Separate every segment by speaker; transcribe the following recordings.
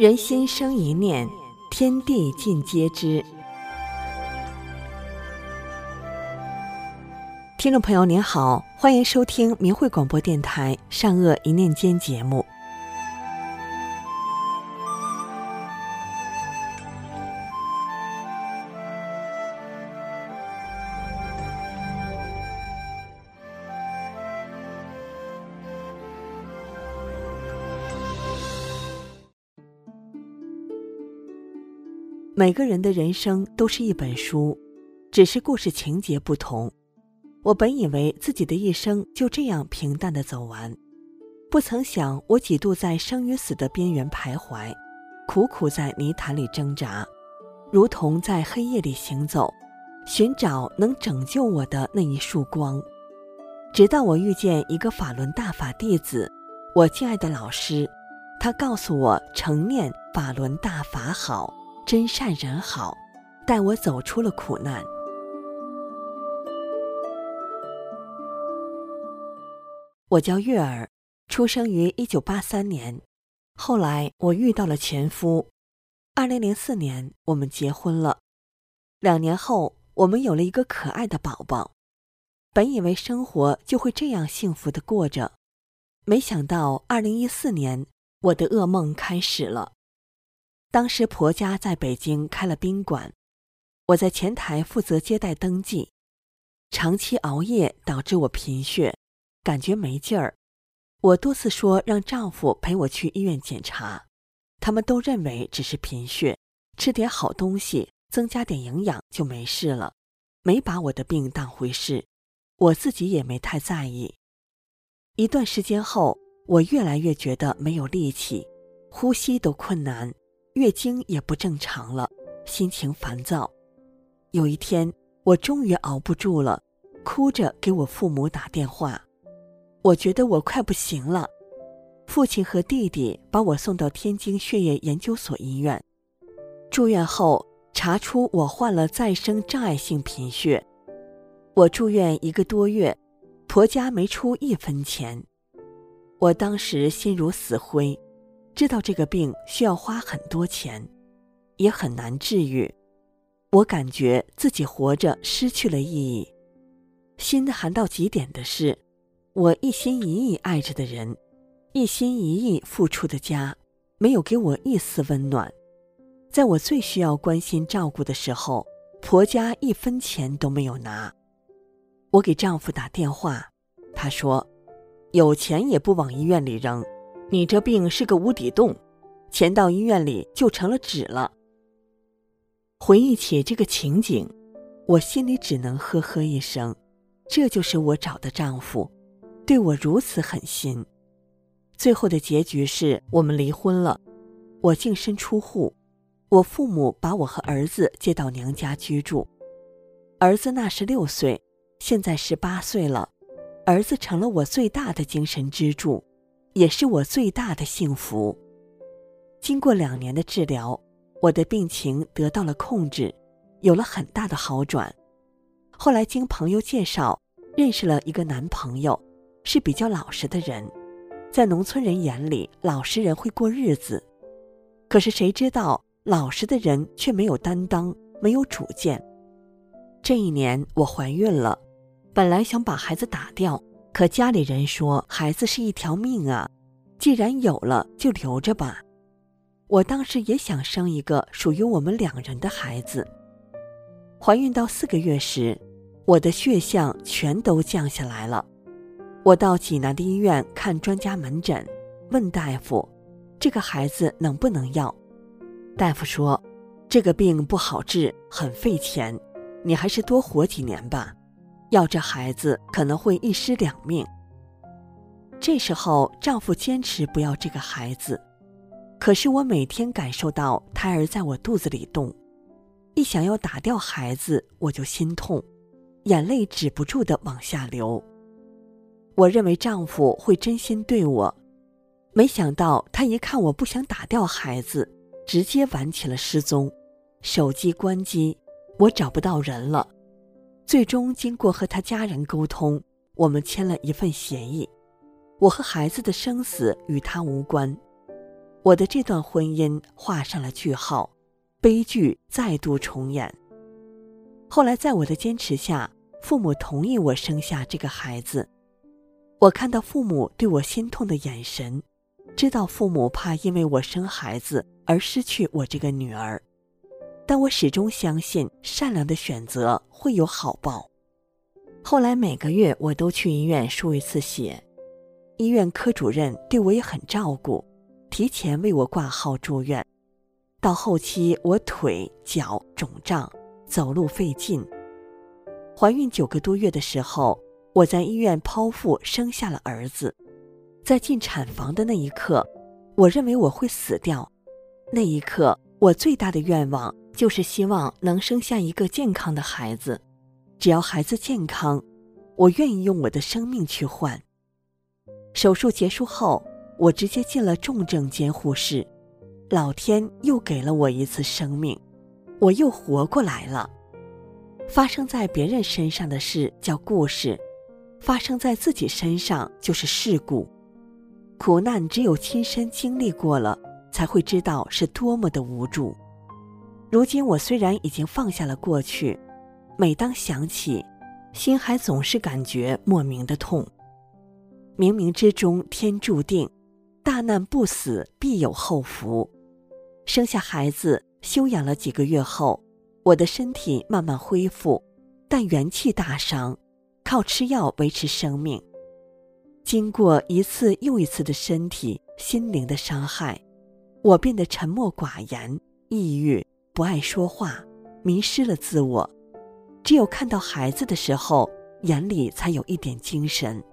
Speaker 1: 人心生一念，天地尽皆知。听众朋友您好，欢迎收听明慧广播电台善恶一念间节目。每个人的人生都是一本书，只是故事情节不同。我本以为自己的一生就这样平淡地走完，不曾想我几度在生与死的边缘徘徊，苦苦在泥潭里挣扎，如同在黑夜里行走，寻找能拯救我的那一束光。直到我遇见一个法轮大法弟子，我敬爱的老师，他告诉我诚念法轮大法好，真善人好，带我走出了苦难。我叫月儿，出生于1983年，后来我遇到了前夫，2004年我们结婚了，2年后我们有了一个可爱的宝宝。本以为生活就会这样幸福地过着，没想到2014年我的噩梦开始了。当时婆家在北京开了宾馆，我在前台负责接待登记，长期熬夜导致我贫血，感觉没劲儿。我多次说让丈夫陪我去医院检查，他们都认为只是贫血，吃点好东西，增加点营养就没事了，没把我的病当回事，我自己也没太在意。一段时间后，我越来越觉得没有力气，呼吸都困难，月经也不正常了，心情烦躁。有一天，我终于熬不住了，哭着给我父母打电话。我觉得我快不行了，父亲和弟弟把我送到天津血液研究所医院。住院后，查出我患了再生障碍性贫血。我住院1个多月，婆家没出1分钱。我当时心如死灰，知道这个病需要花很多钱，也很难治愈。我感觉自己活着失去了意义。心寒到极点的是，我一心一意爱着的人，一心一意付出的家，没有给我一丝温暖。在我最需要关心照顾的时候，婆家1分钱都没有拿。我给丈夫打电话，他说，有钱也不往医院里扔，你这病是个无底洞，钱到医院里就成了纸了。回忆起这个情景，我心里只能呵呵一声，这就是我找的丈夫，对我如此狠心。最后的结局是我们离婚了，我净身出户，我父母把我和儿子接到娘家居住。儿子那时6岁，现在18岁了，儿子成了我最大的精神支柱，也是我最大的幸福。经过2年的治疗，我的病情得到了控制，有了很大的好转。后来经朋友介绍，认识了一个男朋友，是比较老实的人。在农村人眼里，老实人会过日子。可是谁知道，老实的人却没有担当，没有主见。这一年我怀孕了，本来想把孩子打掉，可家里人说孩子是一条命啊，既然有了就留着吧。我当时也想生一个属于我们2人的孩子。怀孕到4个月时，我的血象全都降下来了。我到济南的医院看专家门诊，问大夫，这个孩子能不能要？大夫说，这个病不好治，很费钱，你还是多活几年吧，要这孩子可能会一尸2命。这时候丈夫坚持不要这个孩子，可是我每天感受到胎儿在我肚子里动，一想要打掉孩子，我就心痛，眼泪止不住地往下流。我认为丈夫会真心对我，没想到他一看我不想打掉孩子，直接玩起了失踪，手机关机，我找不到人了。最终经过和他家人沟通，我们签了一份协议，我和孩子的生死与他无关。 我的这段婚姻画上了句号，悲剧再度重演。后来在我的坚持下，父母同意我生下这个孩子。我看到父母对我心痛的眼神，知道父母怕因为我生孩子而失去我这个女儿，但我始终相信善良的选择会有好报。后来每个月我都去医院输一次血，医院科主任对我也很照顾，提前为我挂号住院。到后期我腿脚肿胀，走路费劲。怀孕9个多月的时候，我在医院剖腹生下了儿子。在进产房的那一刻，我认为我会死掉。那一刻，我最大的愿望就是希望能生下一个健康的孩子。只要孩子健康，我愿意用我的生命去换。手术结束后，我直接进了重症监护室。老天又给了我一次生命，我又活过来了。发生在别人身上的事叫故事，发生在自己身上就是事故。苦难只有亲身经历过了，才会知道是多么的无助。如今我虽然已经放下了过去，每当想起，心还总是感觉莫名的痛。冥冥之中天注定，大难不死必有后福。生下孩子，休养了几个月后，我的身体慢慢恢复，但元气大伤，靠吃药维持生命。经过一次又一次的身体、心灵的伤害，我变得沉默寡言、抑郁，不爱说话，迷失了自我。只有看到孩子的时候，眼里才有一点精神。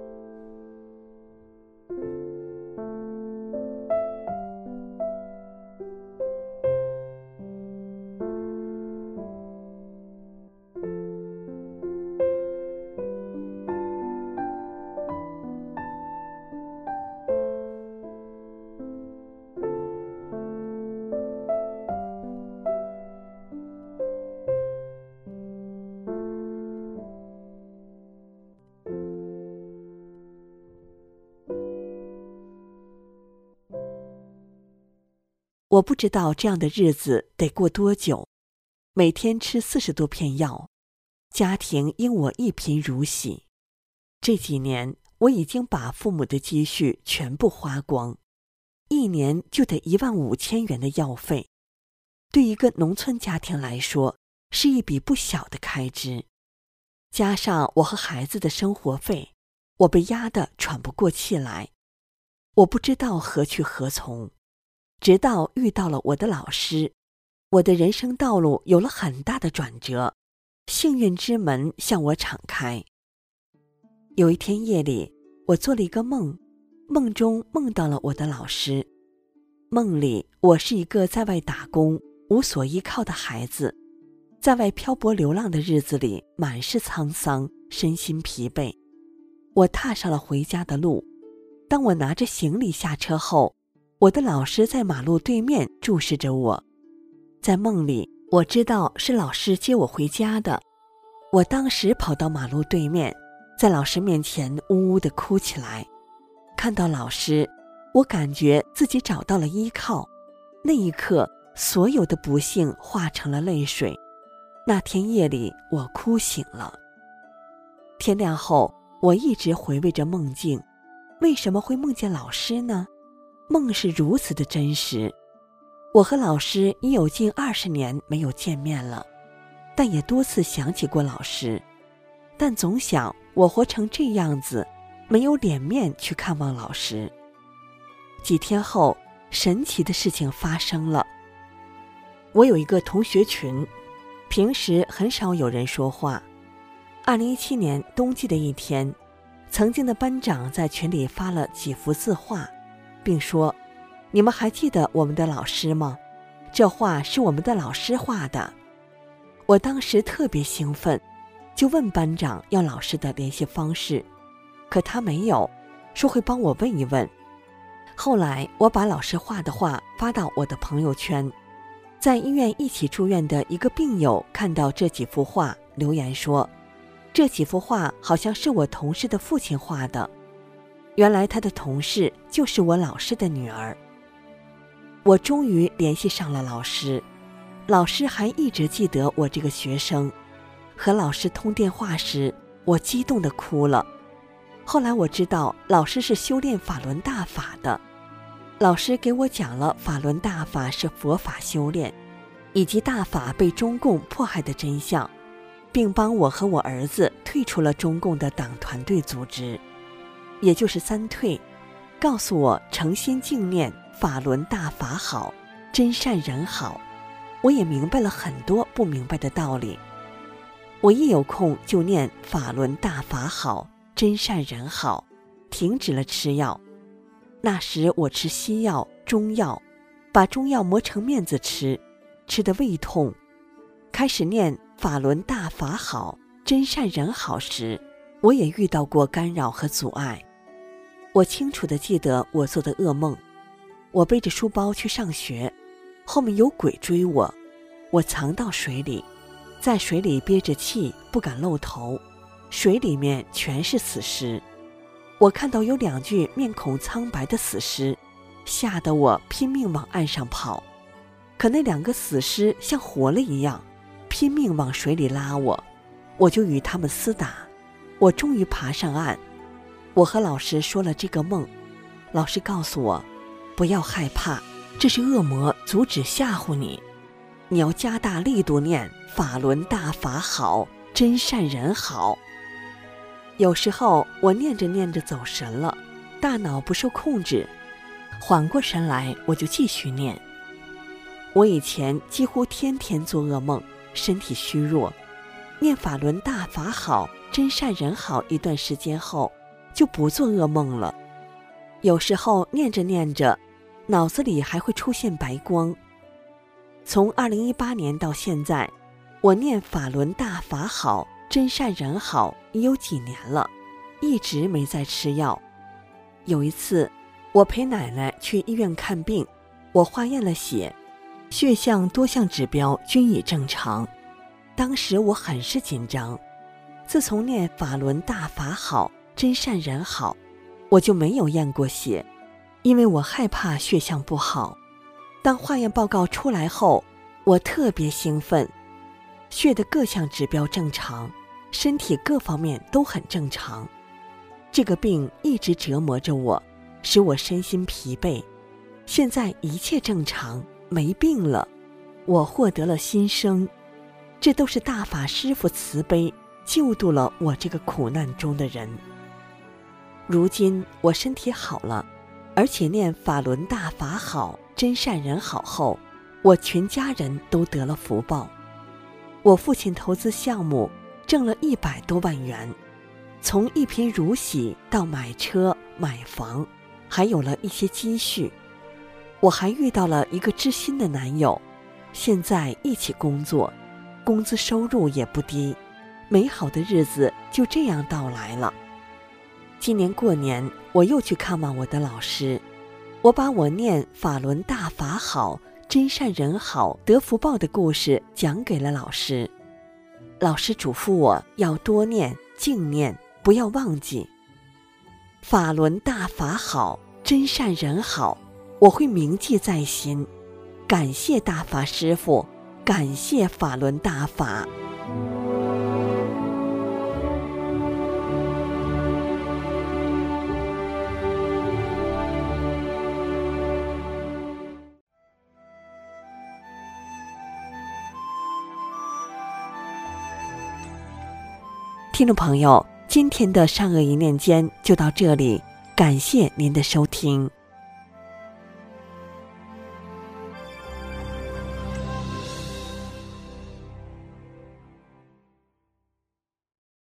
Speaker 1: 我不知道这样的日子得过多久，每天吃40多片药，家庭因我一贫如洗。这几年我已经把父母的积蓄全部花光，一年就得15000元的药费，对一个农村家庭来说是一笔不小的开支。加上我和孩子的生活费，我被压得喘不过气来。我不知道何去何从，直到遇到了我的老师，我的人生道路有了很大的转折，幸运之门向我敞开。有一天夜里，我做了一个梦，梦中梦到了我的老师。梦里我是一个在外打工、无所依靠的孩子，在外漂泊流浪的日子里满是沧桑，身心疲惫。我踏上了回家的路，当我拿着行李下车后，我的老师在马路对面注视着我。在梦里，我知道是老师接我回家的。我当时跑到马路对面，在老师面前呜呜地哭起来。看到老师，我感觉自己找到了依靠。那一刻，所有的不幸化成了泪水。那天夜里，我哭醒了。天亮后，我一直回味着梦境，为什么会梦见老师呢？梦是如此的真实。我和老师已有近20年没有见面了，但也多次想起过老师，但总想我活成这样子，没有脸面去看望老师。几天后，神奇的事情发生了。我有一个同学群，平时很少有人说话。2017年冬季的一天，曾经的班长在群里发了几幅字画，并说：“你们还记得我们的老师吗？这画是我们的老师画的。”我当时特别兴奋，就问班长要老师的联系方式，可他没有，说会帮我问一问。后来我把老师画的画发到我的朋友圈，在医院一起住院的一个病友看到这几幅画，留言说：“这几幅画好像是我同事的父亲画的。”原来他的同事就是我老师的女儿。 我终于联系上了老师，老师还一直记得我这个学生。和老师通电话时，我激动地哭了。后来我知道老师是修炼法轮大法的，老师给我讲了法轮大法是佛法修炼，以及大法被中共迫害的真相，并帮我和我儿子退出了中共的党团队组织，也就是三退，告诉我诚心敬念法轮大法好，真善人好。我也明白了很多不明白的道理。我一有空就念法轮大法好，真善人好，停止了吃药。那时我吃西药、中药，把中药磨成面子吃，吃得胃痛。开始念法轮大法好，真善人好时，我也遇到过干扰和阻碍。我清楚地记得我做的噩梦，我背着书包去上学，后面有鬼追我，我藏到水里，在水里憋着气，不敢露头，水里面全是死尸。我看到有2具面孔苍白的死尸，吓得我拼命往岸上跑，可那2个死尸像活了一样，拼命往水里拉我，我就与他们厮打。我终于爬上岸，我和老师说了这个梦，老师告诉我，不要害怕，这是恶魔阻止吓唬你，你要加大力度念法轮大法好，真善人好。有时候我念着念着走神了，大脑不受控制，缓过神来我就继续念。我以前几乎天天做噩梦，身体虚弱，念法轮大法好，真善人好一段时间后就不做噩梦了。有时候念着念着，脑子里还会出现白光。从2018年到现在，我念法轮大法好，真善人好已有几年了，一直没再吃药。有一次我陪奶奶去医院看病，我化验了血，血象多项指标均已正常。当时我很是紧张，自从念法轮大法好，真善人好，我就没有验过血，因为我害怕血象不好。当化验报告出来后，我特别兴奋，血的各项指标正常，身体各方面都很正常。这个病一直折磨着我，使我身心疲惫，现在一切正常，没病了，我获得了新生。这都是大法师父慈悲救度了我这个苦难中的人。如今我身体好了，而且念法轮大法好，真善人好后，我全家人都得了福报。我父亲投资项目挣了100多万元，从一贫如洗到买车买房，还有了一些积蓄。我还遇到了一个知心的男友，现在一起工作，工资收入也不低，美好的日子就这样到来了。今年过年我又去看望我的老师，我把我念法轮大法好，真善人好得福报的故事讲给了老师。老师嘱咐我要多念静念，不要忘记法轮大法好，真善人好，我会铭记在心。感谢大法师父，感谢法轮大法。听众朋友，今天的善恶一念间就到这里，感谢您的收听。